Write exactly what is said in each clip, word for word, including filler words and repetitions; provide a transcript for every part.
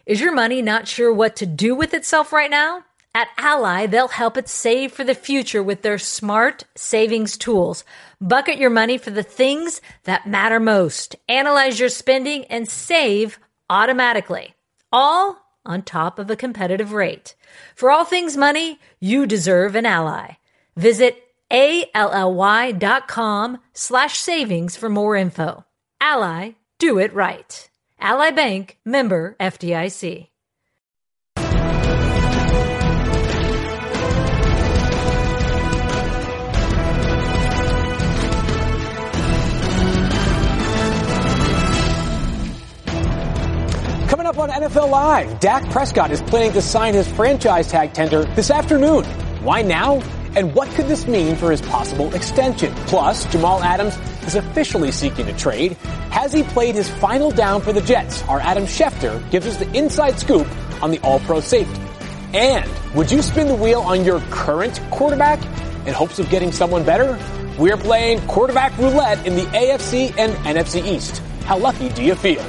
Is your money not sure what to do with itself right now? At Ally, they'll help it save for the future with their smart savings tools. Bucket your money for the things that matter most. Analyze your spending and save automatically. All on top of a competitive rate. For all things money, you deserve an Ally. Visit A-L-L-Y dot com slash savings for more info. Ally, do it right. Ally Bank, member F D I C. Coming up on N F L Live, Dak Prescott is planning to sign his franchise tag tender this afternoon. Why now? And what could this mean for his possible extension? Plus, Jamal Adams is officially seeking a trade. Has he played his final down for the Jets? Our Adam Schefter gives us the inside scoop on the All-Pro safety. And would you spin the wheel on your current quarterback in hopes of getting someone better? We're playing quarterback roulette in the A F C and N F C East. How lucky do you feel?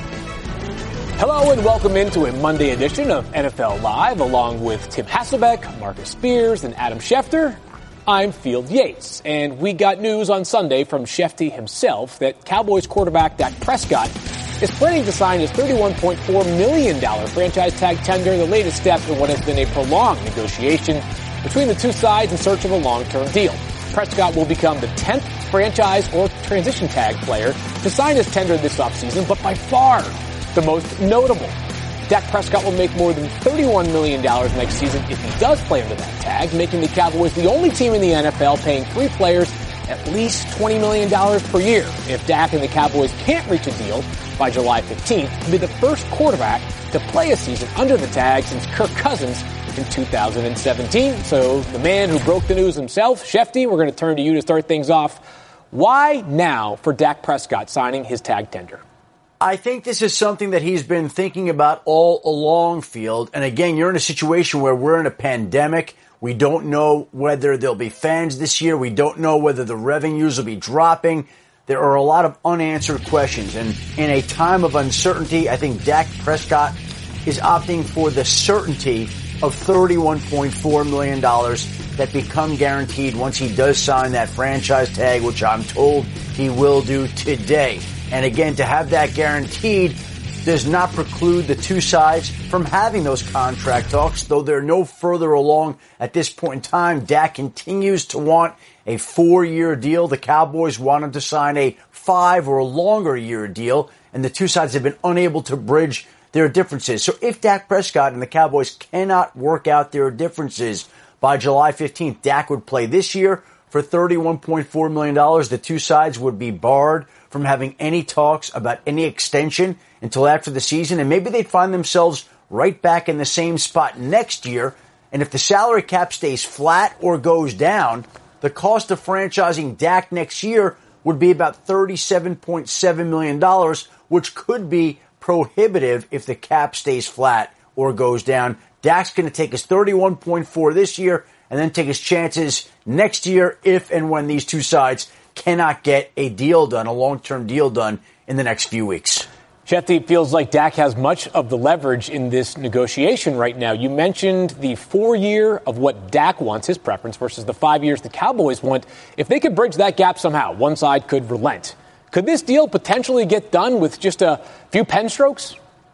Hello and welcome into a Monday edition of N F L Live along with Tim Hasselbeck, Marcus Spears, and Adam Schefter. I'm Field Yates, and we got news on Sunday from Shefty himself that Cowboys quarterback Dak Prescott is planning to sign his thirty-one point four million dollars franchise tag tender, the latest step in what has been a prolonged negotiation between the two sides in search of a long-term deal. Prescott will become the tenth franchise or transition tag player to sign his tender this offseason, but by far the most notable. Dak Prescott will make more than thirty-one million dollars next season if he does play under that tag, making the Cowboys the only team in the N F L paying three players at least twenty million dollars per year. If Dak and the Cowboys can't reach a deal by July fifteenth, he'll be the first quarterback to play a season under the tag since Kirk Cousins in two thousand seventeen. So the man who broke the news himself, Shefty, we're going to turn to you to start things off. Why now for Dak Prescott signing his tag tender? I think this is something that he's been thinking about all along, Field. And again, you're in a situation where we're in a pandemic. We don't know whether there'll be fans this year. We don't know whether the revenues will be dropping. There are a lot of unanswered questions. And in a time of uncertainty, I think Dak Prescott is opting for the certainty of thirty-one point four million dollars that become guaranteed once he does sign that franchise tag, which I'm told he will do today. And again, to have that guaranteed does not preclude the two sides from having those contract talks, though they're no further along at this point in time. Dak continues to want a four-year deal. The Cowboys want him to sign a five or longer year deal, and the two sides have been unable to bridge their differences. So if Dak Prescott and the Cowboys cannot work out their differences by July fifteenth, Dak would play this year for thirty-one point four million dollars. The two sides would be barred from having any talks about any extension until after the season, and maybe they'd find themselves right back in the same spot next year. And if the salary cap stays flat or goes down, the cost of franchising Dak next year would be about thirty-seven point seven million dollars, which could be prohibitive if the cap stays flat or goes down. Dak's going to take his thirty-one point four this year and then take his chances next year if and when these two sides cannot get a deal done, a long-term deal done in the next few weeks. Shefty, it feels like Dak has much of the leverage in this negotiation right now. You mentioned the four-year of what Dak wants, his preference, versus the five years the Cowboys want. If they could bridge that gap somehow, one side could relent. Could this deal potentially get done with just a few pen strokes?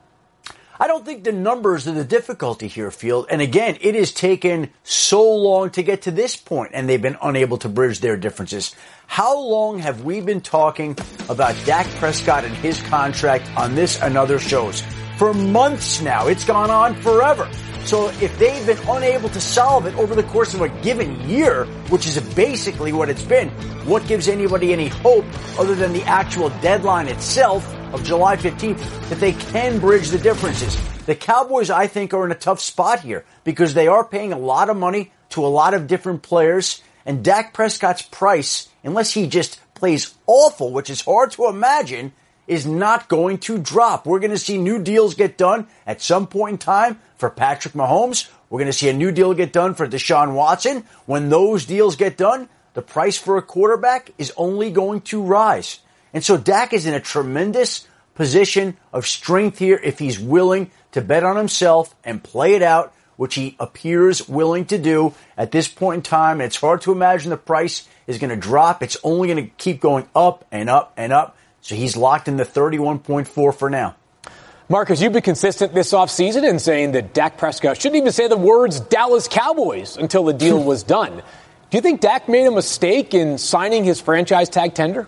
I don't think the numbers are the difficulty here, Field. And again, it has taken so long to get to this point, and they've been unable to bridge their differences. How long have we been talking about Dak Prescott and his contract on this and other shows? For months now. It's gone on forever. So if they've been unable to solve it over the course of a given year, which is basically what it's been, what gives anybody any hope other than the actual deadline itself of July fifteenth that they can bridge the differences? The Cowboys, I think, are in a tough spot here because they are paying a lot of money to a lot of different players, and Dak Prescott's price, unless he just plays awful, which is hard to imagine, is not going to drop. We're going to see new deals get done at some point in time for Patrick Mahomes. We're going to see a new deal get done for Deshaun Watson. When those deals get done, the price for a quarterback is only going to rise. And so Dak is in a tremendous position of strength here if he's willing to bet on himself and play it out, which he appears willing to do at this point in time. And it's hard to imagine the price is going to drop. It's only going to keep going up and up and up. So he's locked in the thirty-one point four for now. Marcus, you've been consistent this offseason in saying that Dak Prescott shouldn't even say the words Dallas Cowboys until the deal was done. Do you think Dak made a mistake in signing his franchise tag tender?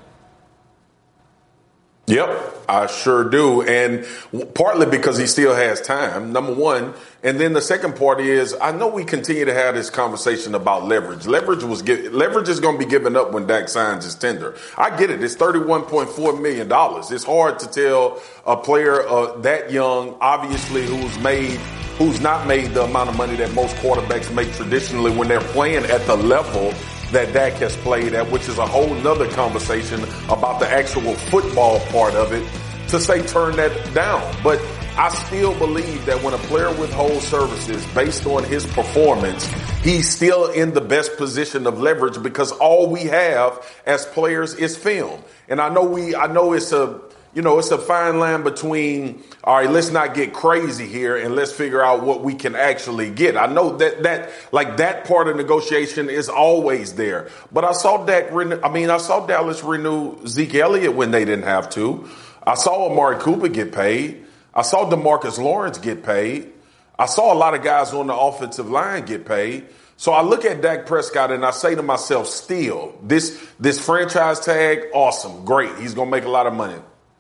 Yep, I sure do. And partly because he still has time, number one. And then the second part is, I know we continue to have this conversation about leverage. Leverage was give, leverage is going to be given up when Dak signs his tender. I get it. It's thirty-one point four million dollars. It's hard to tell a player uh, that young, obviously, who's made, who's not made the amount of money that most quarterbacks make traditionally when they're playing at the level that Dak has played at, which is a whole nother conversation about the actual football part of it, to say turn that down. But I still believe that when a player withholds services based on his performance, he's still in the best position of leverage because all we have as players is film. And I know we, I know it's a, you know, it's a fine line between, all right, let's not get crazy here and let's figure out what we can actually get. I know that, that, like that part of negotiation is always there. But I saw Dak, renew, I mean, I saw Dallas renew Zeke Elliott when they didn't have to. I saw Amari Cooper get paid. I saw DeMarcus Lawrence get paid. I saw a lot of guys on the offensive line get paid. So I look at Dak Prescott and I say to myself, still, this, this franchise tag, awesome, great. He's going to make a lot of money.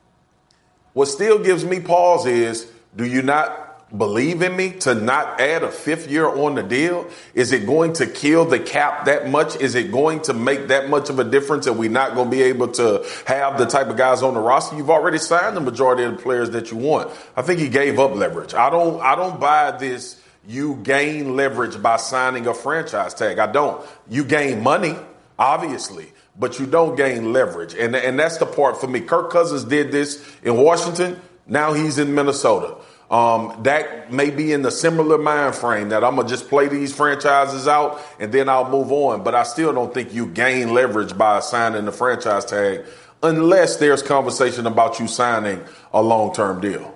What still gives me pause is, do you not believe in me to not add a fifth year on the deal? Is it going to kill the cap that much? Is it going to make that much of a difference that we're not going to be able to have the type of guys on the roster? You've already signed the majority of the players that you want. I think he gave up leverage. I don't, I don't buy this. You gain leverage by signing a franchise tag. I don't. You gain money, obviously, but you don't gain leverage. And, and that's the part for me. Kirk Cousins did this in Washington. Now he's in Minnesota. Um, Dak may be in the similar mind frame that I'm going to just play these franchises out and then I'll move on. But I still don't think you gain leverage by signing the franchise tag unless there's conversation about you signing a long-term deal.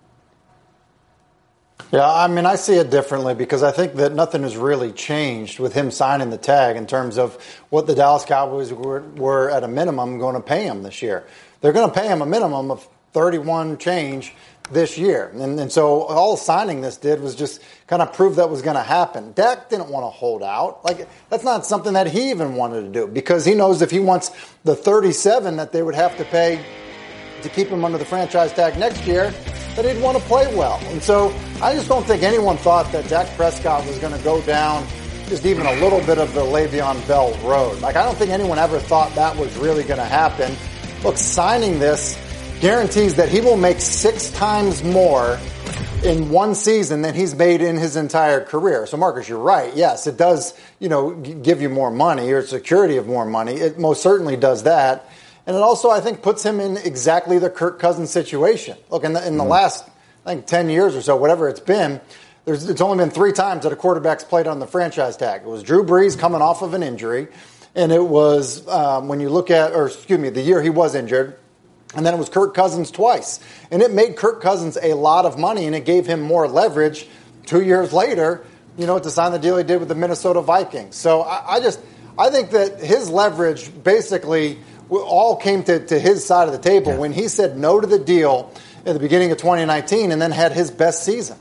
Yeah, I mean, I see it differently because I think that nothing has really changed with him signing the tag in terms of what the Dallas Cowboys were, were at a minimum going to pay him this year. They're going to pay him a minimum of thirty-one change this year. And, and so all signing this did was just kind of prove that was going to happen. Dak didn't want to hold out. Like, that's not something that he even wanted to do because he knows if he wants the thirty-seven that they would have to pay to keep him under the franchise tag next year, that he'd want to play well. And so I just don't think anyone thought that Dak Prescott was going to go down just even a little bit of the Le'Veon Bell road. Like, I don't think anyone ever thought that was really going to happen. Look, signing this guarantees that he will make six times more in one season than he's made in his entire career. So, Marcus, you're right. Yes, it does, you know, give you more money or security of more money. It most certainly does that. And it also, I think, puts him in exactly the Kirk Cousins situation. Look, in the, in the mm-hmm. last, I think, ten years or so, whatever it's been, there's it's only been three times that a quarterback's played on the franchise tag. It was Drew Brees coming off of an injury, and it was, um, when you look at, or excuse me, the year he was injured, and then it was Kirk Cousins twice. And it made Kirk Cousins a lot of money, and it gave him more leverage two years later, you know, to sign the deal he did with the Minnesota Vikings. So I, I just, I think that his leverage basically all came to, to his side of the table yeah. when he said no to the deal at the beginning of twenty nineteen and then had his best season.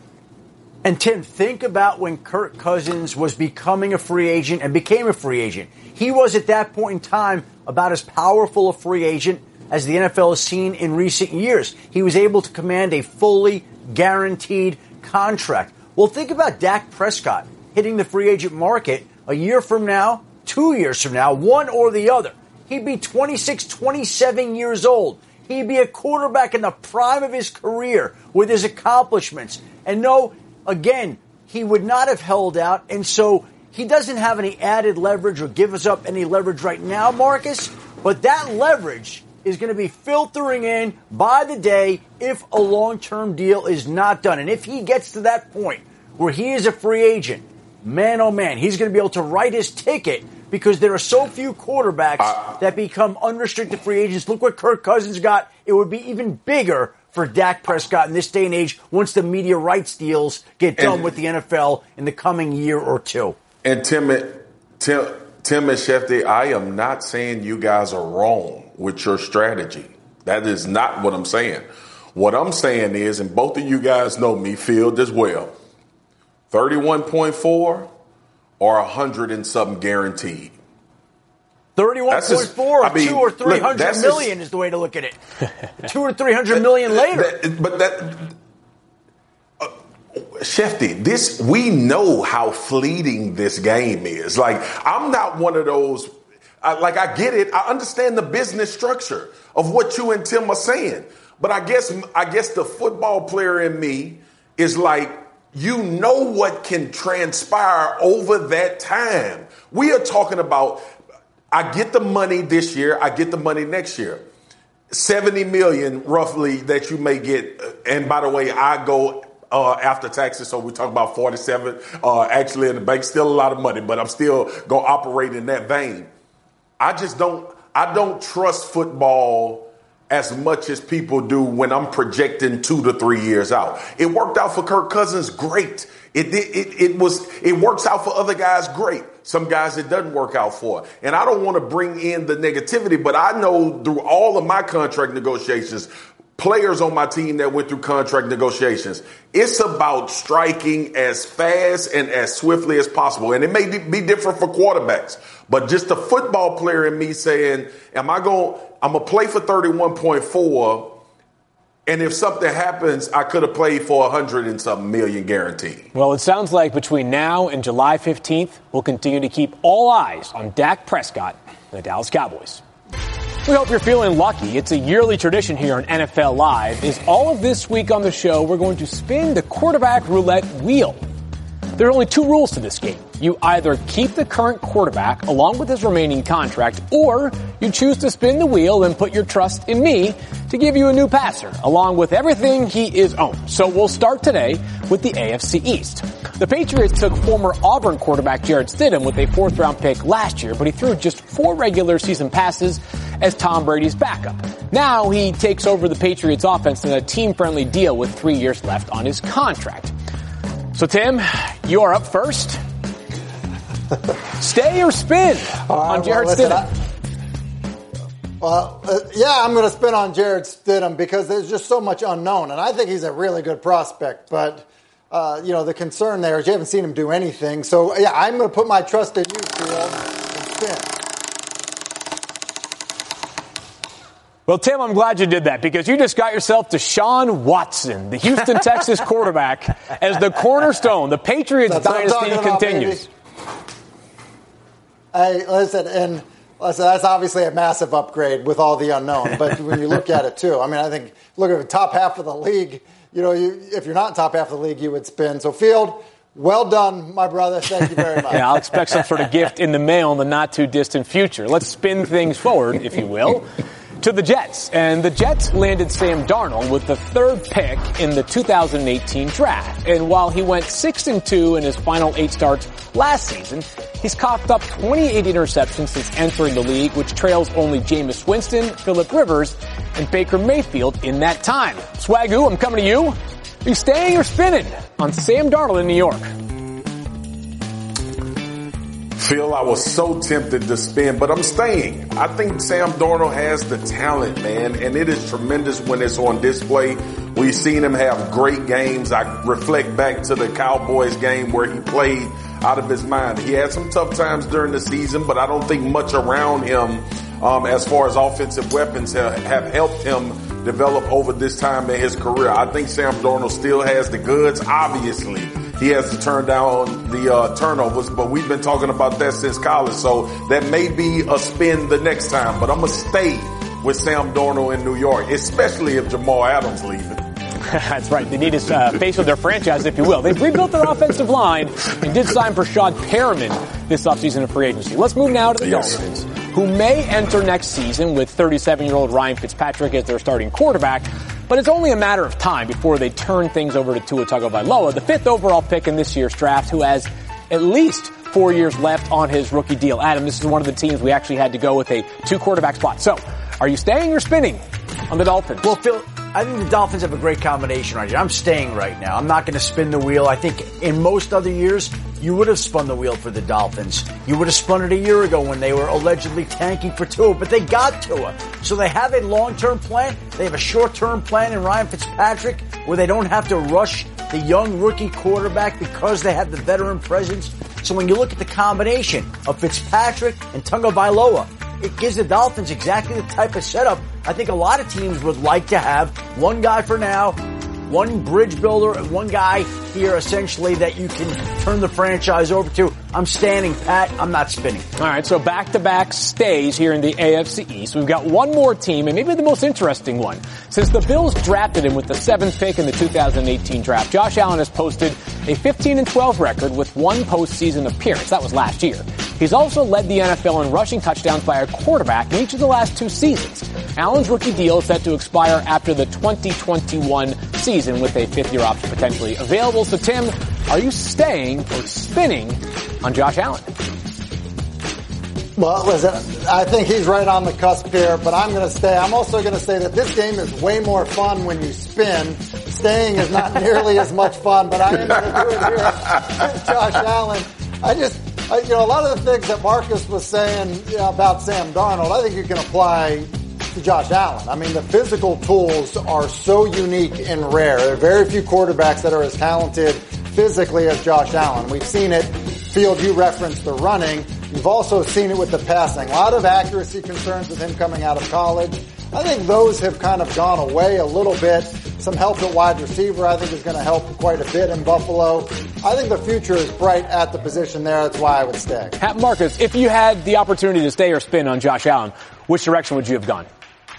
And Tim, think about when Kirk Cousins was becoming a free agent and became a free agent. He was at that point in time about as powerful a free agent as the N F L has seen in recent years. He was able to command a fully guaranteed contract. Well, think about Dak Prescott hitting the free agent market a year from now, two years from now, one or the other. He'd be twenty-six, twenty-seven years old. He'd be a quarterback in the prime of his career with his accomplishments. And no, again, he would not have held out. And so he doesn't have any added leverage or give us up any leverage right now, Marcus. But that leverage is going to be filtering in by the day if a long-term deal is not done. And if he gets to that point where he is a free agent, man, oh man, he's going to be able to write his ticket because there are so few quarterbacks uh, that become unrestricted free agents. Look what Kirk Cousins got. It would be even bigger for Dak Prescott in this day and age once the media rights deals get done and, with the N F L in the coming year or two? And Tim, Tim, Tim and Shefty, I am not saying you guys are wrong with your strategy. That is not what I'm saying. What I'm saying is, and both of you guys know me, Field as well, thirty-one point four or one hundred and something guaranteed. thirty-one point four or I mean, two or three hundred look, million just, is the way to look at it. two or three hundred million later. That, but that, uh, Shefty, this, we know how fleeting this game is. Like, I'm not one of those, I, like, I get it. I understand the business structure of what you and Tim are saying. But I guess, I guess the football player in me is like, you know what can transpire over that time. We are talking about, I get the money this year, I get the money next year. seventy million roughly that you may get. And by the way, I go uh, after taxes, so we talk about forty-seven. Uh, actually in the bank, still a lot of money, but I'm still going to operate in that vein. I just don't, I don't trust football as much as people do when I'm projecting two to three years out. It worked out for Kirk Cousins, great. It, it, it, it was, it works out for other guys, great. Some guys it doesn't work out for. And I don't want to bring in the negativity, but I know through all of my contract negotiations, players on my team that went through contract negotiations, it's about striking as fast and as swiftly as possible. And it may be different for quarterbacks, but just the football player in me saying, am I going, I'm going to play for thirty-one point four. And if something happens, I could have played for a hundred and something million guaranteed. Well, it sounds like between now and July fifteenth, we'll continue to keep all eyes on Dak Prescott and the Dallas Cowboys. We hope you're feeling lucky. It's a yearly tradition here on N F L Live. Is all of this week on the show, we're going to spin the quarterback roulette wheel. There are only two rules to this game. You either keep the current quarterback along with his remaining contract, or you choose to spin the wheel and put your trust in me to give you a new passer, along with everything he is owned. So we'll start today with the A F C East. The Patriots took former Auburn quarterback Jarrett Stidham with a fourth-round pick last year, but he threw just four regular season passes as Tom Brady's backup. Now he takes over the Patriots offense in a team-friendly deal with three years left on his contract. So, Tim, you are up first. Stay or spin uh, on Jarrett well, listen, Stidham? I, well, uh, yeah, I'm going to spin on Jarrett Stidham because there's just so much unknown, and I think he's a really good prospect. But, uh, you know, the concern there is you haven't seen him do anything. So, yeah, I'm going to put my trust in you, Field, and spin. Well, Tim, I'm glad you did that because you just got yourself Deshaun Watson, the Houston Texas quarterback, as the cornerstone. The Patriots That's dynasty continues. About, hey, listen, and listen, that's obviously a massive upgrade with all the unknown. But when you look at it, too, I mean, I think, look at the top half of the league. You know, you, if you're not top half of the league, you would spin. So, Field, well done, my brother. Thank you very much. Yeah, I'll expect some sort of gift in the mail in the not-too-distant future. Let's spin things forward, if you will, to the Jets. And the Jets landed Sam Darnold with the third pick in the two thousand eighteen draft. And while he went six and two in his final eight starts last season, he's coughed up twenty-eight interceptions since entering the league, which trails only Jameis Winston, Phillip Rivers, and Baker Mayfield in that time. Swagoo, I'm coming to you. Are you staying or spinning on Sam Darnold in New York? Phil, I was so tempted to spin, but I'm staying. I think Sam Darnold has the talent, man, and it is tremendous when it's on display. We've seen him have great games. I reflect back to the Cowboys game where he played out of his mind. He had some tough times during the season, but I don't think much around him um, as far as offensive weapons have, have helped him develop over this time in his career. I think Sam Darnold still has the goods, obviously. He has to turn down the uh, turnovers, but we've been talking about that since college, so that may be a spin the next time. But I'm going to stay with Sam Darnold in New York, especially if Jamal Adams leaving. That's right. They need to uh, face with their franchise, if you will. They've rebuilt their offensive line and did sign Rashad Perriman this offseason in free agency. Let's move now to the yes. Dolphins, who may enter next season with thirty-seven-year-old Ryan Fitzpatrick as their starting quarterback. But it's only a matter of time before they turn things over to Tua Tagovailoa, the fifth overall pick in this year's draft, who has at least four years left on his rookie deal. Adam, this is one of the teams we actually had to go with a two-quarterback spot. So, are you staying or spinning on the Dolphins? Well, Phil, I think the Dolphins have a great combination right here. I'm staying right now. I'm not going to spin the wheel. I think in most other years, you would have spun the wheel for the Dolphins. You would have spun it a year ago when they were allegedly tanking for Tua, but they got Tua. So they have a long-term plan. They have a short-term plan in Ryan Fitzpatrick where they don't have to rush the young rookie quarterback because they have the veteran presence. So when you look at the combination of Fitzpatrick and Tagovailoa, it gives the Dolphins exactly the type of setup I think a lot of teams would like to have. One guy for now, one bridge builder, and one guy here essentially that you can turn the franchise over to. I'm standing pat. I'm not spinning. All right, so back-to-back stays here in the A F C East. We've got one more team, and maybe the most interesting one. Since the Bills drafted him with the seventh pick in the two thousand eighteen draft, Josh Allen has posted a fifteen and twelve record with one postseason appearance. That was last year. He's also led the N F L in rushing touchdowns by a quarterback in each of the last two seasons. Allen's rookie deal is set to expire after the twenty twenty-one season with a fifth-year option potentially available. So, Tim, are you staying or spinning on Josh Allen? Well, listen, I think he's right on the cusp here, but I'm going to stay. I'm also going to say that this game is way more fun when you spin. Staying is not nearly as much fun, but I am going to do it here with Josh Allen. I just... I, you know, a lot of the things that Marcus was saying you know, about Sam Darnold, I think you can apply to Josh Allen. I mean, the physical tools are so unique and rare. There are very few quarterbacks that are as talented physically as Josh Allen. We've seen it. Field, you referenced the running. You've also seen it with the passing. A lot of accuracy concerns with him coming out of college. I think those have kind of gone away a little bit. Some help at wide receiver, I think, is going to help quite a bit in Buffalo. I think the future is bright at the position there. That's why I would stay. Marcus, if you had the opportunity to stay or spin on Josh Allen, which direction would you have gone?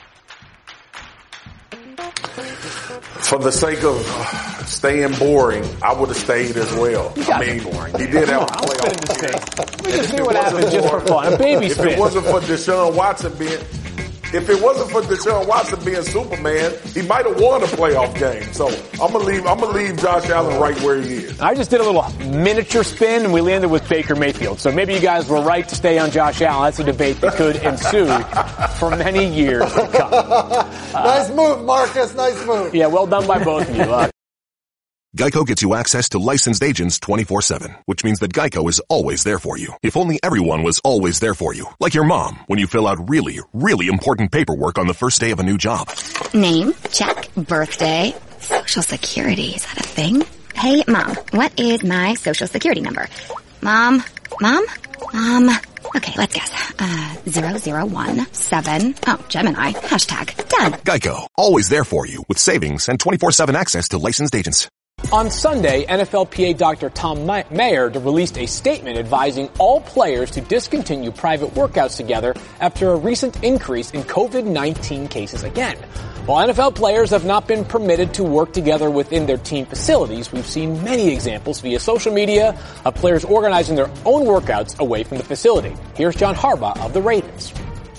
For the sake of staying boring, I would have stayed as well. I mean, boring. He did have a playoff. We just see what happens just for fun. A baby spin. If it wasn't for Deshaun Watson being... If it wasn't for Deshaun Watson being Superman, he might have won a playoff game. So I'm gonna leave. I'm gonna leave Josh Allen right where he is. I just did a little miniature spin, and we landed with Baker Mayfield. So maybe you guys were right to stay on Josh Allen. That's a debate that could ensue for many years to come. Uh, nice move, Marcus. Nice move. Yeah, well done by both of you. Uh, Geico gets you access to licensed agents twenty-four seven, which means that Geico is always there for you. If only everyone was always there for you. Like your mom, when you fill out really, really important paperwork on the first day of a new job. Name? Check. Birthday? Social Security. Is that a thing? Hey, Mom, what is my Social Security number? Mom? Mom? Mom? Okay, let's guess. Uh, zero zero one seven. Oh, Gemini. Hashtag. Done. Geico. Always there for you with savings and twenty-four seven access to licensed agents. On Sunday, N F L P A Doctor Tom Mayer released a statement advising all players to discontinue private workouts together after a recent increase in COVID nineteen cases again. While N F L players have not been permitted to work together within their team facilities, we've seen many examples via social media of players organizing their own workouts away from the facility. Here's John Harbaugh of the Ravens.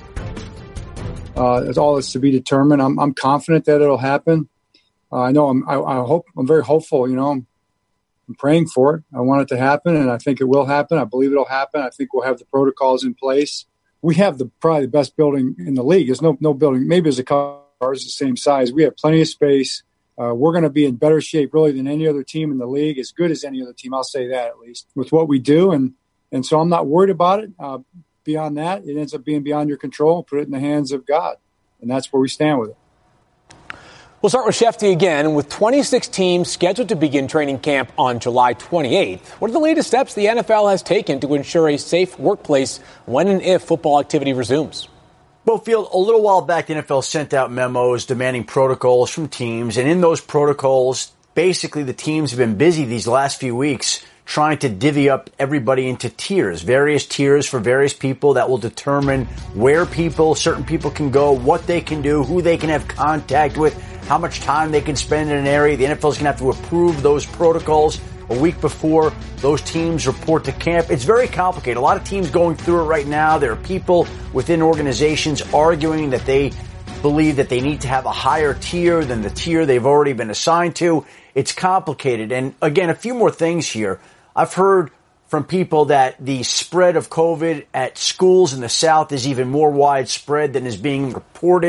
Uh, it's all is to be determined. I'm, I'm confident that it'll happen. Uh, I know I'm, I, I hope I'm very hopeful, you know, I'm, I'm praying for it. I want it to happen and I think it will happen. I believe it'll happen. I think we'll have the protocols in place. We have the, probably the best building in the league. There's no, no building. Maybe there's a couple ours the same size. We have plenty of space. Uh, we're going to be in better shape really than any other team in the league, as good as any other team. I'll say that at least with what we do. And, and so I'm not worried about it. Uh, beyond that, it ends up being beyond your control. Put it in the hands of God. And that's where we stand with it. We'll start with Shefty again. With twenty-six teams scheduled to begin training camp on July twenty-eighth, what are the latest steps the N F L has taken to ensure a safe workplace when and if football activity resumes? Well, Field, a little while back, the N F L sent out memos demanding protocols from teams. And in those protocols, basically the teams have been busy these last few weeks trying to divvy up everybody into tiers, various tiers for various people that will determine where people, certain people can go, what they can do, who they can have contact with, how much time they can spend in an area. The N F L is going to have to approve those protocols a week before those teams report to camp. It's very complicated. A lot of teams going through it right now. There are people within organizations arguing that they believe that they need to have a higher tier than the tier they've already been assigned to. It's complicated. And again, a few more things here. I've heard from people that the spread of COVID at schools in the South is even more widespread than is being reported.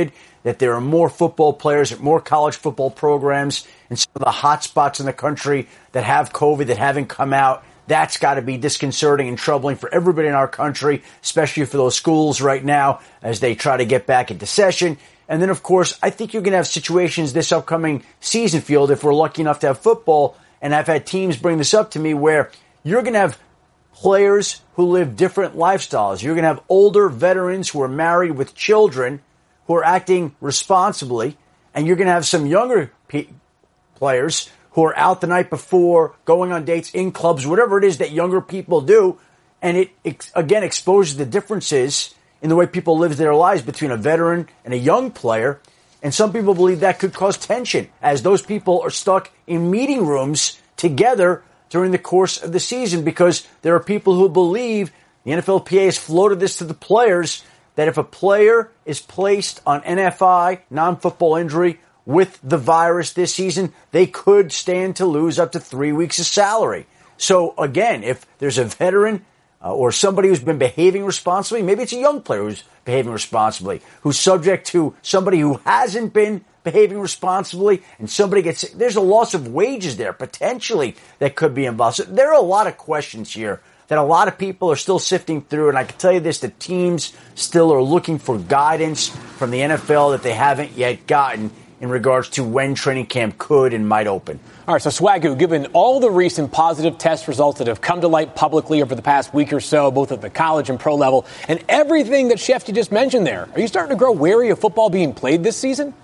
that there are more football players at more college football programs and some of the hot spots in the country that have COVID that haven't come out. That's got to be disconcerting and troubling for everybody in our country, especially for those schools right now as they try to get back into session. And then, of course, I think you're going to have situations this upcoming season, Field, if we're lucky enough to have football, and I've had teams bring this up to me, where you're going to have players who live different lifestyles. You're going to have older veterans who are married with children who are acting responsibly, and you're going to have some younger pe- players who are out the night before, going on dates in clubs, whatever it is that younger people do. And it, ex- again, exposes the differences in the way people live their lives between a veteran and a young player. And some people believe that could cause tension as those people are stuck in meeting rooms together during the course of the season, because there are people who believe, the N F L P A has floated this to the players, that if a player is placed on N F I, non-football injury, with the virus this season, they could stand to lose up to three weeks of salary. So again, if there's a veteran uh, or somebody who's been behaving responsibly, maybe it's a young player who's behaving responsibly, who's subject to somebody who hasn't been behaving responsibly, and somebody gets sick, there's a loss of wages there potentially that could be involved. So there are a lot of questions here that a lot of people are still sifting through, and I can tell you this, the teams still are looking for guidance from the N F L that they haven't yet gotten in regards to when training camp could and might open. All right, so Swagoo, given all the recent positive test results that have come to light publicly over the past week or so, both at the college and pro level, and everything that Shefty just mentioned there, are you starting to grow wary of football being played this season?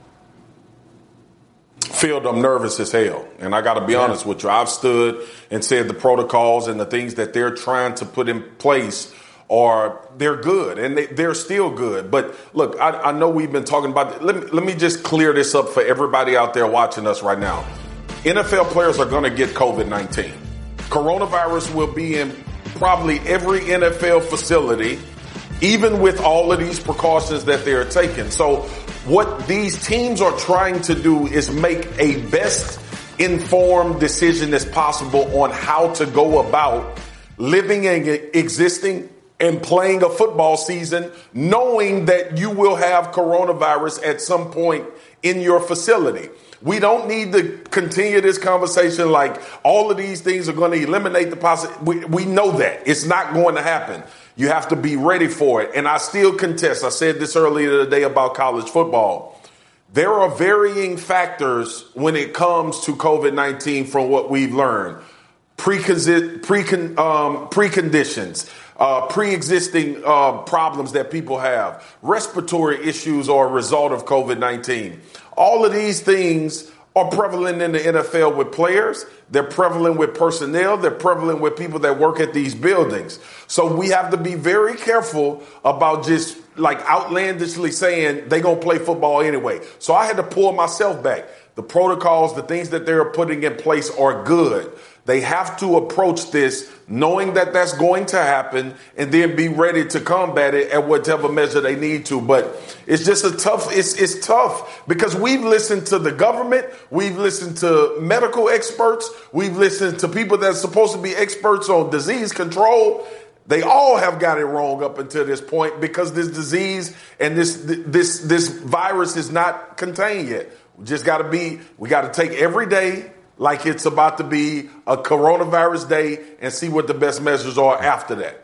Field, I'm nervous as hell. And I got to be yeah. honest with you. I've stood and said the protocols and the things that they're trying to put in place are, they're good, and they, they're still good. But look, I, I know we've been talking about, let me, let me just clear this up for everybody out there watching us right now. N F L players are going to get COVID nineteen. Coronavirus will be in probably every N F L facility, even with all of these precautions that they're taking. So what these teams are trying to do is make a best informed decision as possible on how to go about living and existing and playing a football season, knowing that you will have coronavirus at some point in your facility. We don't need to continue this conversation like all of these things are going to eliminate the possibility. We, we know that. It's not going to happen. You have to be ready for it. And I still contest. I said this earlier today about college football. There are varying factors when it comes to COVID nineteen from what we've learned. Precon- precon- um, preconditions, uh, pre-existing uh, problems that people have, respiratory issues are a result of COVID nineteen. All of these things are prevalent in the N F L with players. They're prevalent with personnel. They're prevalent with people that work at these buildings. So we have to be very careful about just like outlandishly saying they're going to play football anyway. So I had to pull myself back. The protocols, the things that they're putting in place are good. They have to approach this knowing that that's going to happen and then be ready to combat it at whatever measure they need to. But it's just a tough, it's, it's tough because we've listened to the government. We've listened to medical experts. We've listened to people that are supposed to be experts on disease control. They all have got it wrong up until this point because this disease and this, this, this virus is not contained yet. We just got to be, we got to take every day like it's about to be a coronavirus day and see what the best measures are after that.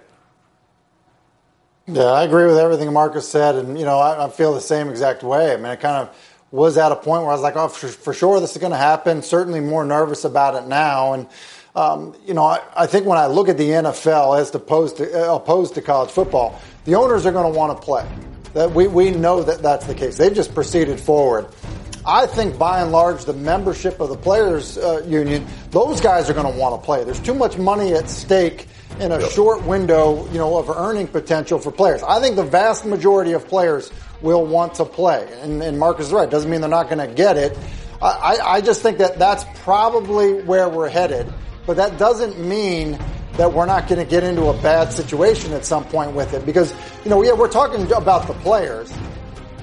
Yeah, I agree with everything Marcus said. And, you know, I, I feel the same exact way. I mean, I kind of was at a point where I was like, oh, for, for sure this is going to happen. Certainly more nervous about it now. And, um, you know, I, I think when I look at the N F L as opposed to, uh, opposed to college football, the owners are going to want to play. That we, we know that that's the case. They've just proceeded forward. I think by and large, the membership of the players uh, union, those guys are going to want to play. There's too much money at stake in a yep. short window, you know, of earning potential for players. I think the vast majority of players will want to play. And, and Marcus is right. Doesn't mean they're not going to get it. I, I just think that that's probably where we're headed. But that doesn't mean that we're not going to get into a bad situation at some point with it. Because, you know, yeah, we're talking about the players.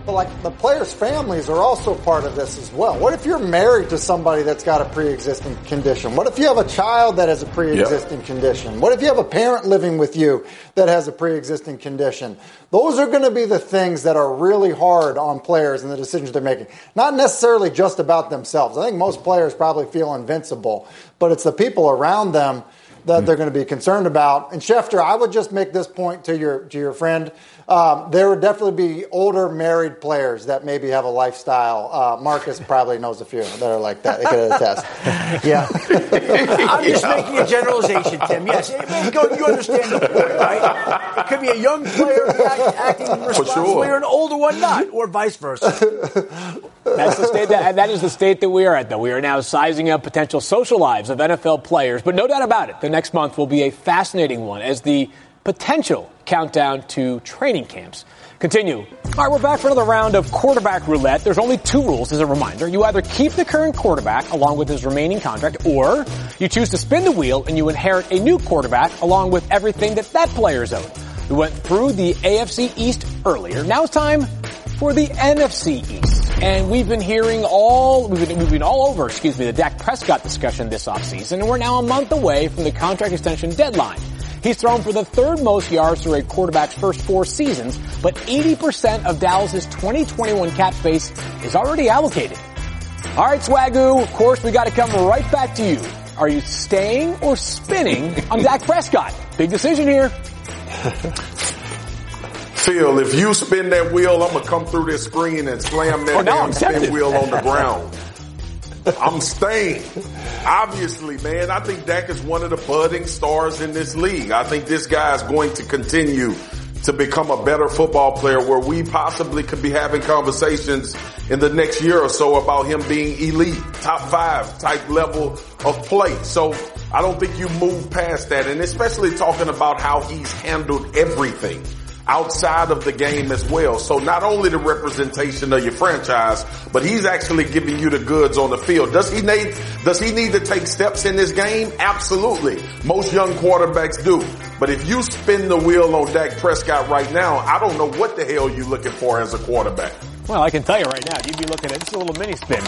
But like the players' families are also part of this as well. What if you're married to somebody that's got a pre-existing condition? What if you have a child that has a pre-existing yep. condition? What if you have a parent living with you that has a pre-existing condition? Those are going to be the things that are really hard on players and the decisions they're making. Not necessarily just about themselves. I think most players probably feel invincible, but it's the people around them that they're going to be concerned about. And Schefter, I would just make this point to your to your friend. Um, there would definitely be older married players that maybe have a lifestyle. Uh, Marcus probably knows a few that are like that. They could attest. Yeah. I'm just making a generalization, Tim. Yes, you understand the point, right? It could be a young player act, acting responsibly sure. or an older one not, or vice versa. That's the state that, that is the state that we are at, though. We are now sizing up potential social lives of N F L players. But no doubt about it, the next month will be a fascinating one as the potential countdown to training camps continue. All right, we're back for another round of quarterback roulette. There's only two rules as a reminder. You either keep the current quarterback along with his remaining contract, or you choose to spin the wheel and you inherit a new quarterback along with everything that that player's owed. We went through the A F C East earlier. Now it's time for the N F C East. And we've been hearing all, we've been, we've been all over, excuse me, the Dak Prescott discussion this offseason, and we're now a month away from the contract extension deadline. He's thrown for the third most yards through a quarterback's first four seasons, but eighty percent of Dallas's twenty twenty-one cap space is already allocated. All right, Swagoo, of course, we got to come right back to you. Are you staying or spinning on Dak Prescott? Big decision here. Phil, if you spin that wheel, I'm going to come through this screen and slam that oh, no, damn spin wheel on the ground. I'm staying. Obviously, man, I think Dak is one of the budding stars in this league. I think this guy is going to continue to become a better football player where we possibly could be having conversations in the next year or so about him being elite, top five type level of play. So I don't think you move past that. And especially talking about how he's handled everything outside of the game as well. So not only the representation of your franchise, but he's actually giving you the goods on the field. Does he need, does he need to take steps in this game? Absolutely. Most young quarterbacks do. But if you spin the wheel on Dak Prescott right now, I don't know what the hell you're looking for as a quarterback. Well, I can tell you right now, you'd be looking at just a little mini spin.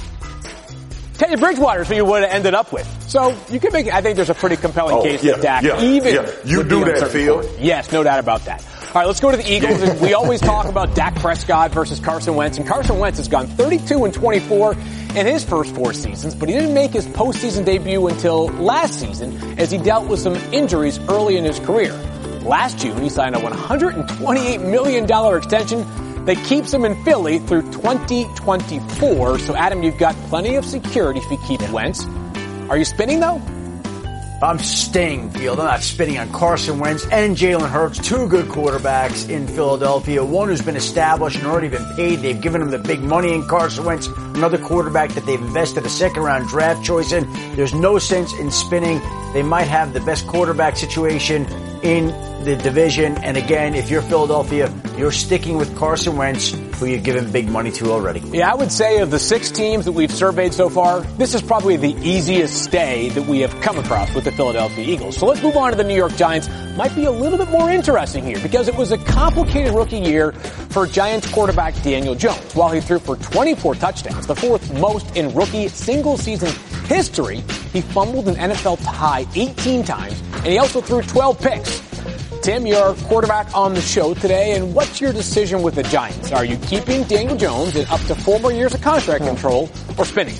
Teddy Bridgewater is who you would have ended up with. So you can make, I think there's a pretty compelling oh, case yeah, that Dak, yeah, even yeah. You do that, Phil. Yes, no doubt about that. All right, let's go to the Eagles. And we always talk about Dak Prescott versus Carson Wentz. And Carson Wentz has gone thirty-two and twenty-four in his first four seasons, but he didn't make his postseason debut until last season as he dealt with some injuries early in his career. Last June, he signed a one hundred twenty-eight million dollars extension that keeps him in Philly through twenty twenty-four. So, Adam, you've got plenty of security if you keep Wentz. Are you spinning, though? I'm staying, Field. I'm not spinning on Carson Wentz and Jalen Hurts, two good quarterbacks in Philadelphia. One who's been established and already been paid. They've given him the big money in Carson Wentz, another quarterback that they've invested a second-round draft choice in. There's no sense in spinning. They might have the best quarterback situation in the division. And again, if you're Philadelphia, you're sticking with Carson Wentz, who you've given big money to already. Yeah, I would say of the six teams that we've surveyed so far, this is probably the easiest stay that we have come across with the Philadelphia Eagles. So let's move on to the New York Giants. Might be a little bit more interesting here because it was a complicated rookie year for Giants quarterback Daniel Jones. While he threw for twenty-four touchdowns, the fourth most in rookie single-season history, he fumbled an N F L high eighteen times, and he also threw twelve picks. Tim, you're quarterback on the show today, and what's your decision with the Giants? Are you keeping Daniel Jones in up to four more years of contract control or spinning?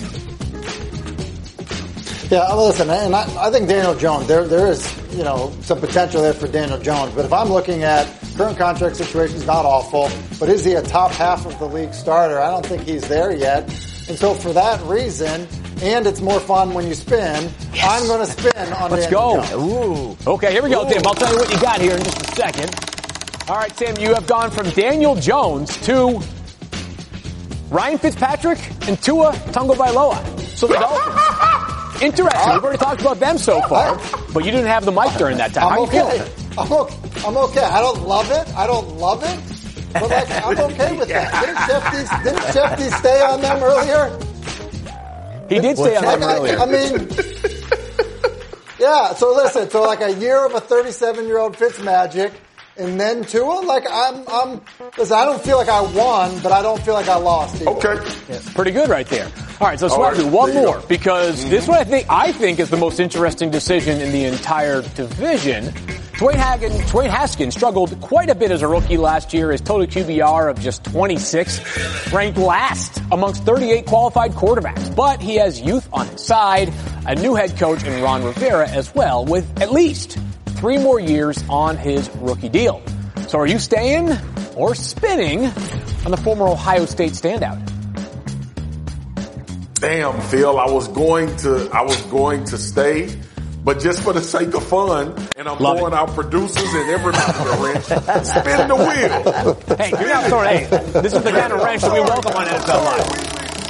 Yeah, listen, and I, I think Daniel Jones, there there is, you know, some potential there for Daniel Jones. But if I'm looking at current contract situation, is not awful, but is he a top half of the league starter? I don't think he's there yet. And so for that reason, and it's more fun when you spin, yes. I'm going to spin on Let's Daniel go. Jones. Ooh. Okay, here we go, Ooh. Tim. I'll tell you what you got here in just a second. All right, Tim, you have gone from Daniel Jones to Ryan Fitzpatrick and Tua Tagovailoa. So the Dolphins. Interesting. We've already talked about them so far, but you didn't have the mic during that time. I'm How okay. you feeling? I'm okay. I'm okay. I don't love it. I don't love it. But like, I'm okay with that. Didn't Shefty, didn't Shefty stay on them earlier? He did stay on them like, earlier. I, I mean, yeah. So listen. So like a year of a thirty-seven-year-old Fitzmagic, and then Tua, like I'm, I'm, listen, I don't feel like I won, but I don't feel like I lost either. Okay. Yeah, pretty good right there. All right, so All Swagoo, right, one there you more, go. because mm-hmm. this one I think, I think is the most interesting decision in the entire division. Dwayne, Hagen, Dwayne Haskins struggled quite a bit as a rookie last year. His total Q B R of just twenty-six, ranked last amongst thirty-eight qualified quarterbacks. But he has youth on his side, a new head coach in Ron Rivera as well, with at least three more years on his rookie deal. So are you staying or spinning on the former Ohio State standout? Damn, Phil, I was going to, I was going to stay, but just for the sake of fun, and I'm Love throwing it. out producers and everybody a wrench, spin the wheel. Hey, you're not throwing, hey, this is the kind of wrench that we welcome on N F L Live.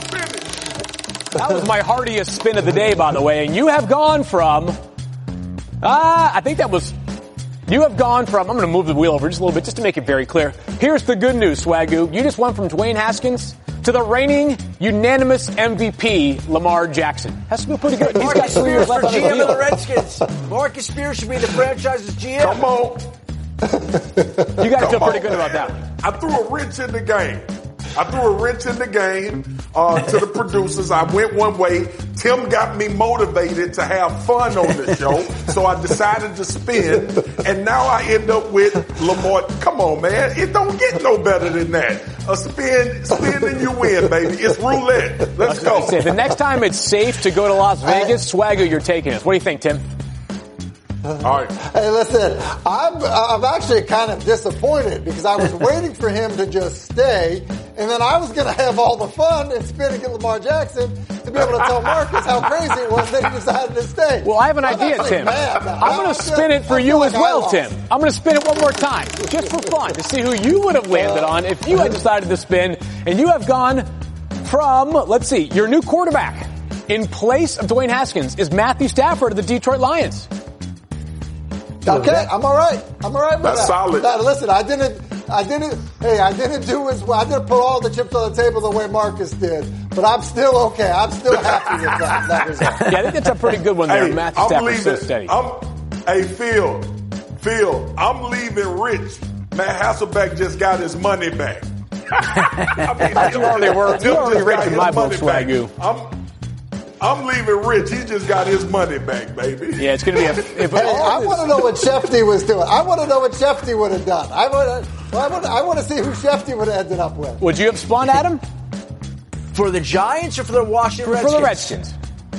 That was my heartiest spin of the day, by the way, and you have gone from, ah, uh, I think that was, you have gone from, I'm going to move the wheel over just a little bit just to make it very clear. Here's the good news, Swagoo. You just went from Dwayne Haskins to the reigning unanimous M V P, Lamar Jackson. That's still pretty good. He's got three years left on G his M of the deal. Redskins. Marcus Spears should be the franchise's G M. Come on. You got to feel pretty good about that. I threw a wrench in the game. I threw a wrench in the game uh, to the producers. I went one way. Tim got me motivated to have fun on the show, so I decided to spin, and now I end up with Lamar. Come on, man. It don't get no better than that. A spin, spin and you win, baby. It's roulette. Let's go. Say, the next time it's safe to go to Las Vegas, Swagoo, you're taking us. What do you think, Tim? All right. Hey, listen, I'm, I'm actually kind of disappointed because I was waiting for him to just stay, and then I was going to have all the fun and spin against Lamar Jackson to be able to tell Marcus how crazy it was that he decided to stay. Well, I have an I'm idea, Tim. mad. I'm going to spin it for you as well, Tim. I'm going to spin it one more time, just for fun, to see who you would have landed on if you had decided to spin, and you have gone from, let's see, your new quarterback in place of Dwayne Haskins is Matthew Stafford of the Detroit Lions. Okay, I'm all right. I'm all right with That's that. solid. Now, listen, I didn't, I didn't, hey, I didn't do as well. I didn't put all the chips on the table the way Marcus did, but I'm still okay. I'm still happy with that, that result. Yeah, I think that's a pretty good one there. Hey, Matthew I'm Stafford's so leaving. steady. I'm, hey, Phil, Phil, I'm leaving rich. Matt Hasselbeck just got his money back. I mean, You already were- you already just rich got in his my book, money back. Swagoo. I'm, I'm leaving rich. He just got his money back, baby. Yeah, it's going to be a... If Hey, I want to know what Shefty was doing. I want to know what Shefty would have done. I want to, I want to, I want to see who Shefty would have ended up with. Would you have spun, Adam? For the Giants or for the Washington For Redskins? the Redskins.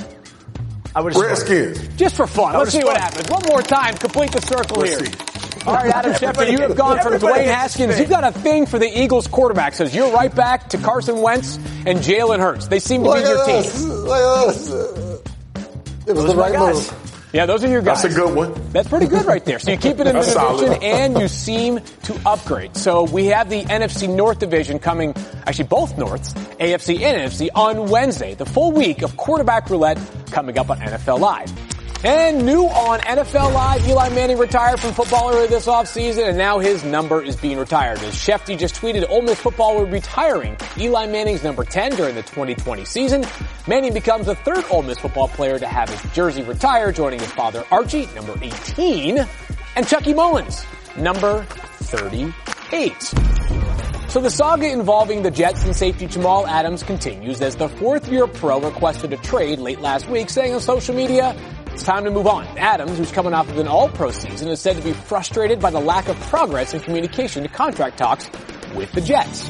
I would have Redskins. Just for fun. Let's see spun. what happens. One more time. Complete the circle Let's here. see. All right, Adam Schefter, you have gone from Everybody Dwayne gets Haskins. spin. You've got a thing for the Eagles quarterback. Says you're right back to Carson Wentz and Jalen Hurts. They seem to Look be your at team. this. Look at this. It was Those the are my right guys. move. Yeah, those are your guys. That's a good one. That's pretty good right there. So you keep it in the That's division solid. and you seem to upgrade. So we have the N F C North division coming, actually both Norths, A F C and N F C, on Wednesday. The full week of quarterback roulette coming up on N F L Live. And new on N F L Live, Eli Manning retired from football earlier this offseason, and now his number is being retired. As Shefty just tweeted, Ole Miss football will be retiring Eli Manning's number ten during the twenty twenty season. Manning becomes the third Ole Miss football player to have his jersey retired, joining his father Archie, number eighteen, and Chucky Mullins, number thirty-eight. So the saga involving the Jets and safety Jamal Adams continues as the fourth-year pro requested a trade late last week, saying on social media, it's time to move on. Adams, who's coming off of an all-pro season, is said to be frustrated by the lack of progress in communication to contract talks with the Jets.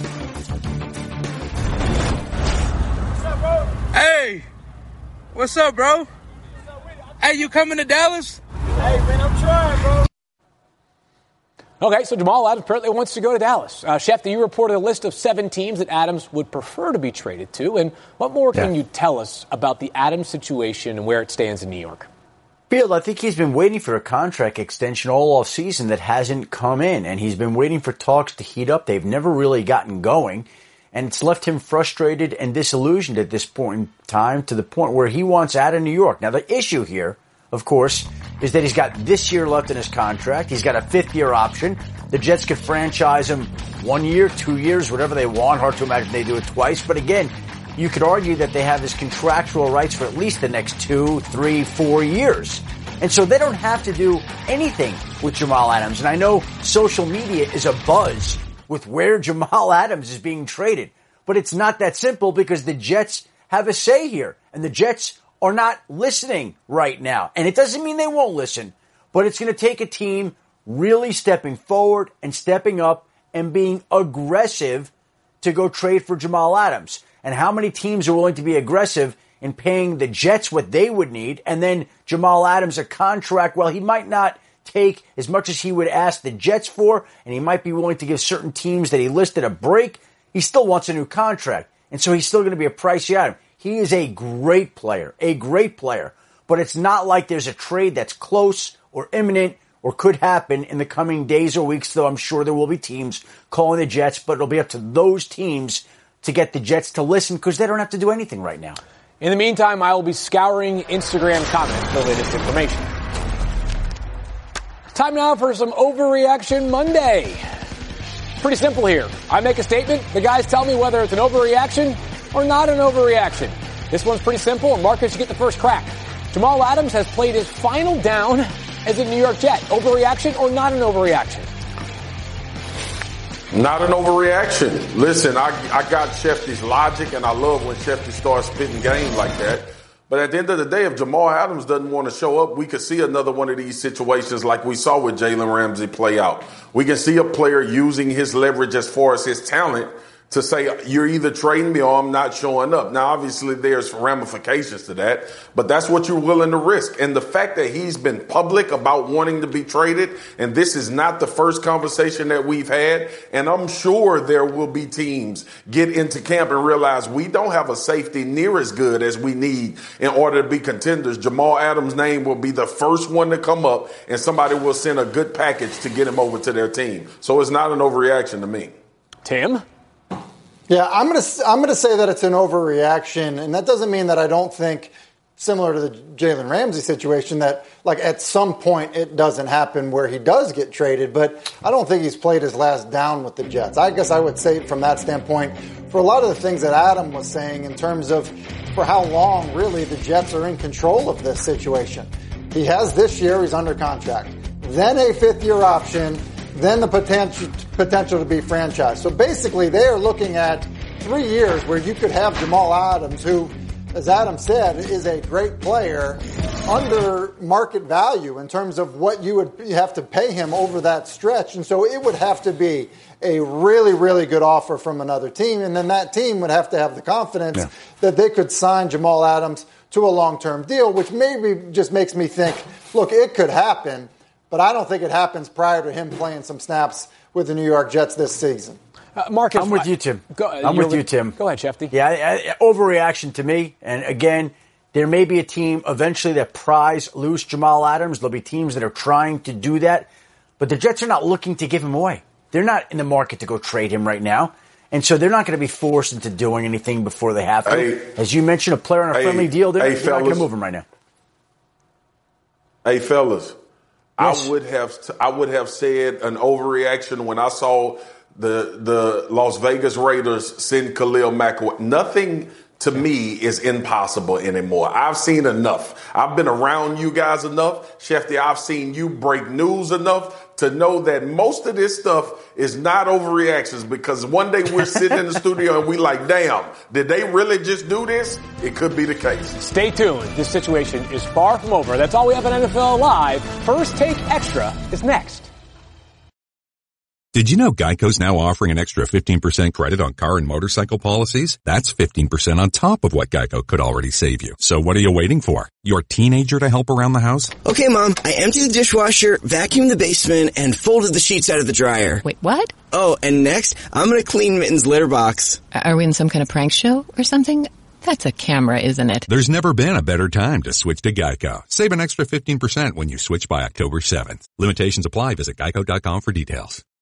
Hey, what's up, bro? Hey, you coming to Dallas? Hey, man, I'm trying, bro. Okay, so Jamal Adams apparently wants to go to Dallas. Uh, Shefty, you reported a list of seven teams that Adams would prefer to be traded to. And what more can Yeah. you tell us about the Adams situation and where it stands in New York? Field, I think he's been waiting for a contract extension all offseason that hasn't come in, and he's been waiting for talks to heat up. They've never really gotten going, and it's left him frustrated and disillusioned at this point in time, to the point where he wants out of New York. Now, the issue here, of course, is that he's got this year left in his contract. He's got a fifth-year option. The Jets could franchise him one year, two years, whatever they want. Hard to imagine they do it twice. But again, you could argue that they have his contractual rights for at least the next two, three, four years. And so they don't have to do anything with Jamal Adams. And I know social media is abuzz with where Jamal Adams is being traded. But it's not that simple because the Jets have a say here. And the Jets are not listening right now. And it doesn't mean they won't listen. But it's going to take a team really stepping forward and stepping up and being aggressive to go trade for Jamal Adams. And how many teams are willing to be aggressive in paying the Jets what they would need, and then Jamal Adams a contract, well, he might not take as much as he would ask the Jets for, and he might be willing to give certain teams that he listed a break. He still wants a new contract, and so he's still going to be a pricey item. He is a great player, a great player, but it's not like there's a trade that's close or imminent or could happen in the coming days or weeks, though I'm sure there will be teams calling the Jets, but it'll be up to those teams to get the Jets to listen because they don't have to do anything right now. In the meantime, I will be scouring Instagram comments for the latest information. Time now for some Overreaction Monday. Pretty simple here. I make a statement. The guys tell me whether it's an overreaction or not an overreaction. This one's pretty simple, and Marcus, you get the first crack. Jamal Adams has played his final down as a New York Jet. Overreaction or not an overreaction? Not an overreaction. Listen, I, I got Shefty's logic, and I love when Shefty starts spitting games like that. But at the end of the day, if Jamal Adams doesn't want to show up, we could see another one of these situations like we saw with Jalen Ramsey play out. We can see a player using his leverage as far as his talent to say, you're either trading me or I'm not showing up. Now, obviously, there's ramifications to that, but that's what you're willing to risk. And the fact that he's been public about wanting to be traded, and this is not the first conversation that we've had, and I'm sure there will be teams get into camp and realize we don't have a safety near as good as we need in order to be contenders. Jamal Adams' name will be the first one to come up, and somebody will send a good package to get him over to their team. So it's not an overreaction to me. Tim? Yeah, I'm going to I'm going to say that it's an overreaction, and that doesn't mean that I don't think, similar to the Jalen Ramsey situation, that like at some point it doesn't happen where he does get traded, but I don't think he's played his last down with the Jets. I guess I would say from that standpoint, for a lot of the things that Adam was saying in terms of for how long really the Jets are in control of this situation. He has this year, he's under contract, then a fifth year option, then the potential potential to be franchised. So basically, they are looking at three years where you could have Jamal Adams, who, as Adam said, is a great player, under market value in terms of what you would have to pay him over that stretch. And so it would have to be a really, really good offer from another team. And then that team would have to have the confidence yeah. that they could sign Jamal Adams to a long-term deal, which maybe just makes me think, look, it could happen. But I don't think it happens prior to him playing some snaps with the New York Jets this season. Uh, Marcus, I'm with you, Tim. Go, I'm with you, Tim. Go ahead, Shefty. Yeah, I, I, overreaction to me. And again, there may be a team eventually that pries loose Jamal Adams. There'll be teams that are trying to do that. But the Jets are not looking to give him away. They're not in the market to go trade him right now. And so they're not going to be forced into doing anything before they have to. Hey, As you mentioned, a player on a hey, friendly deal, they're, hey, they're not going to fellas. move him right now. Hey, fellas. Yes. I would have I would have said an overreaction when I saw the the Las Vegas Raiders send Khalil Mack. Nothing to me is impossible anymore. I've seen enough. I've been around you guys enough. Shefty, I've seen you break news enough to know that most of this stuff is not overreactions, because one day we're sitting in the studio and we like, damn, did they really just do this? It could be the case. Stay tuned. This situation is far from over. That's all we have on N F L Live. First Take Extra is next. Did you know Geico's now offering an extra fifteen percent credit on car and motorcycle policies? That's fifteen percent on top of what Geico could already save you. So what are you waiting for? Your teenager to help around the house? Okay, Mom, I emptied the dishwasher, vacuumed the basement, and folded the sheets out of the dryer. Wait, what? Oh, and next, I'm going to clean Mitten's litter box. Are we in some kind of prank show or something? That's a camera, isn't it? There's never been a better time to switch to Geico. Save an extra fifteen percent when you switch by October seventh. Limitations apply. Visit geico dot com for details.